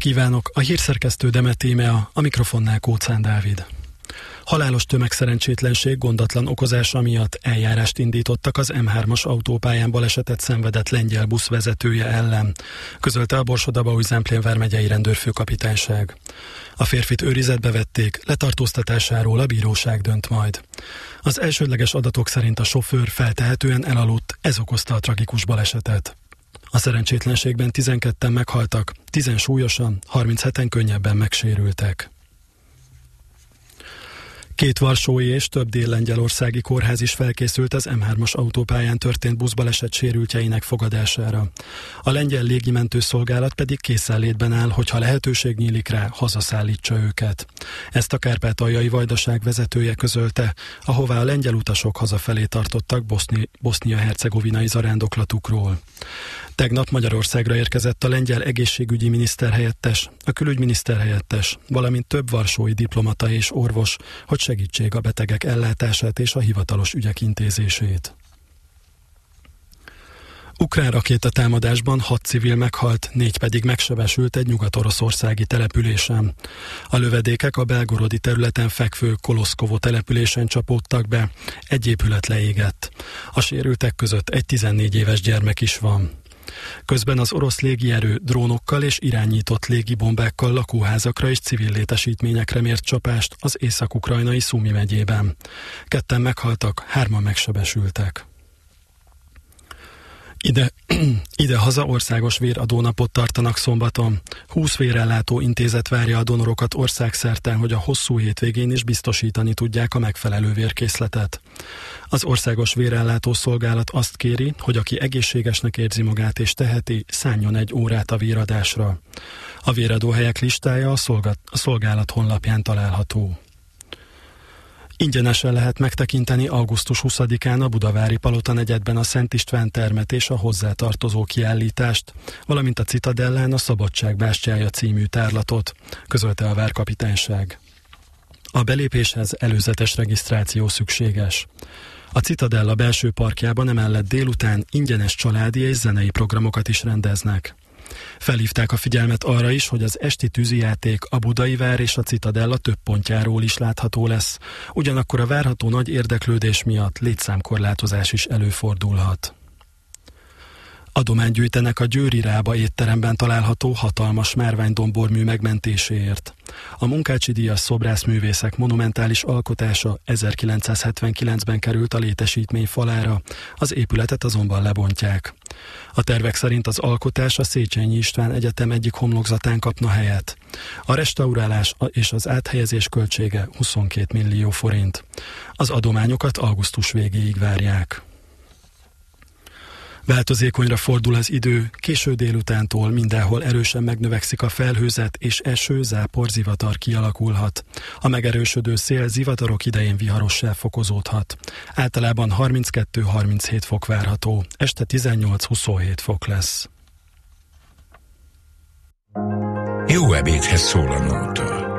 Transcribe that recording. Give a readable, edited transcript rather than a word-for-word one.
kívánok! A hírszerkesztő Demet Tímea, a mikrofonnál Kóczán Dávid. Halálos tömegszerencsétlenség gondatlan okozása miatt eljárást indítottak az M3-as autópályán balesetet szenvedett lengyel busz vezetője ellen, közölte a Borsod-Abaúj-Zemplén vármegyei rendőrfőkapitányság. A férfit őrizetbe vették, letartóztatásáról a bíróság dönt majd. Az elsődleges adatok szerint a sofőr feltehetően elaludt, ez okozta a tragikus balesetet. A szerencsétlenségben 12-en meghaltak, 10 súlyosan, 37-en könnyebben megsérültek. 2 varsói és több dél-lengyelországi kórház is felkészült az M3-as autópályán történt buszbaleset sérültjeinek fogadására. A lengyel légimentőszolgálat pedig készenlétben áll, hogyha lehetőség nyílik rá, hazaszállítsa őket. Ezt a kárpátaljai vajdaság vezetője közölte, ahová a lengyel utasok hazafelé tartottak bosznia-hercegovinai zarándoklatukról. Tegnap Magyarországra érkezett a lengyel egészségügyi miniszter helyettes, a külügyminiszter helyettes, valamint több varsói diplomata és orvos, hogy segítsék a betegek ellátását és a hivatalos ügyek intézését. Ukrán rakétatámadásban 6 civil meghalt, 4 pedig megsebesült egy nyugat-oroszországi településen. A lövedékek a belgorodi területen fekvő Koloszkovo településen csapódtak be, egy épület leégett. A sérültek között egy 14 éves gyermek is van. Közben az orosz légierő drónokkal és irányított légibombákkal lakóházakra és civil létesítményekre mért csapást az észak-ukrajnai Szumi megyében. 2 meghaltak, 3 megsebesültek. Ide-haza országos véradónapot tartanak szombaton. 20 vérellátó intézet várja a donorokat országszerte, hogy a hosszú hétvégén is biztosítani tudják a megfelelő vérkészletet. Az országos vérellátó szolgálat azt kéri, hogy aki egészségesnek érzi magát és teheti, szánjon 1 órát a véradásra. A véradóhelyek listája a szolgálat honlapján található. Ingyenesen lehet megtekinteni augusztus 20-án a Budavári Palota negyedben a Szent István termet és a hozzátartozó kiállítást, valamint a Citadellán a Szabadság bástyája című tárlatot, közölte a várkapitányság. A belépéshez előzetes regisztráció szükséges. A Citadella belső parkjában emellett délután ingyenes családi és zenei programokat is rendeznek. Felhívták a figyelmet arra is, hogy az esti tűzijáték a Budai Vár és a Citadella több pontjáról is látható lesz, ugyanakkor a várható nagy érdeklődés miatt létszámkorlátozás is előfordulhat. Adományt gyűjtenek a Győri Rába étteremben található hatalmas márványdombormű megmentéséért. A Munkácsi díjas szobrászművészek monumentális alkotása 1979-ben került a létesítmény falára, az épületet azonban lebontják. A tervek szerint az alkotás a Széchenyi István Egyetem egyik homlokzatán kapna helyet. A restaurálás és az áthelyezés költsége 22 millió forint. Az adományokat augusztus végéig várják. Változékonyra fordul az idő, késő délutántól mindenhol erősen megnövekszik a felhőzet, és eső, zápor, zivatar kialakulhat. A megerősödő szél zivatarok idején viharossá fokozódhat. Általában 32-37 fok várható, este 18-27 fok lesz. Jó ebédhez szól a nóta.